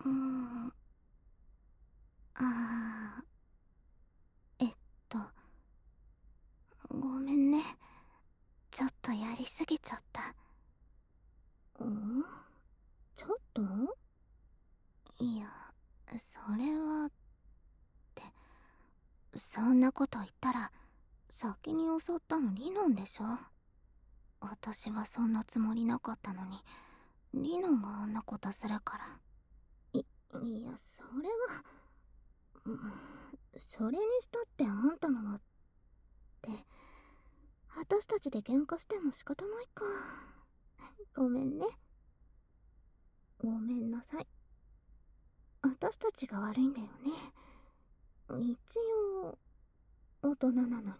うん。あー、ごめんね。ちょっとやりすぎちゃった。 ん？ちょっと？ いや、それはって、そんなこと言ったら先に襲ったのリノンでしょ。私はそんなつもりなかったのに、リノンがあんなことするから。 いや、それは、それにしたってあんたのはって、私たちで喧嘩しても仕方ないか。ごめんね。ごめんなさい。私たちが悪いんだよね。一応、大人なのに。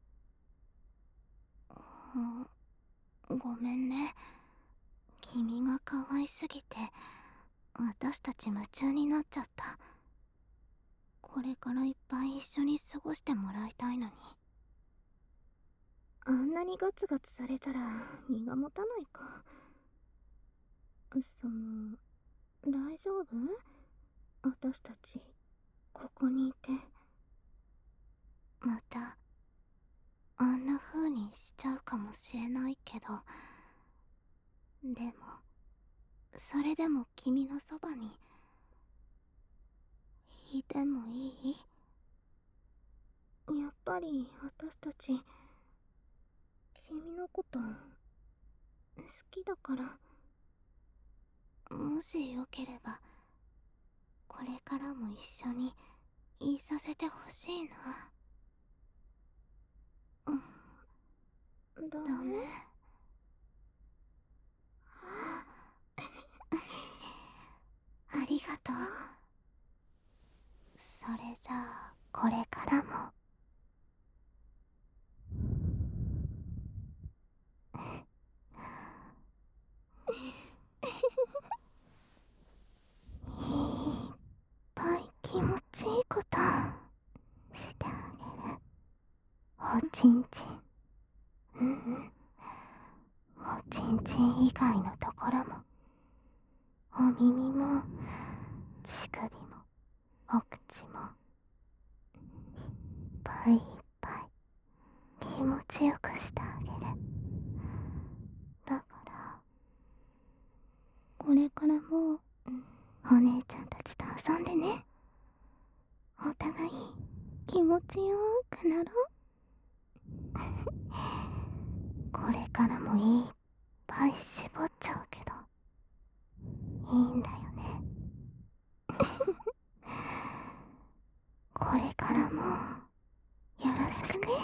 ごめんね。君が可愛すぎて私たち夢中になっちゃった。これからいっぱい一緒に過ごしてもらいたいのに。 あんなにガツガツされたら身が持たないか。大丈夫？私たちここにいて。 またあんな風にしちゃうかもしれないけど、でもそれでも君のそばにいてもいい？ やっぱり私たち君のこと好きだから。 もしよければこれからも一緒にいさせてほしいな。 ダメ？ ダメ？ありがとう。それじゃあこれからもいっぱい気持ちいいことしてあげる。おちんちん、おちんちん以外のところも、お耳も乳首もお口もいっぱいいっぱい気持ちよくしてあげる。だからこれからもお姉ちゃんたちと遊んでね。お互い気持ちよくなろう。これからもいっぱい絞っちゃうけどいいんだよね。これからもよろしくね。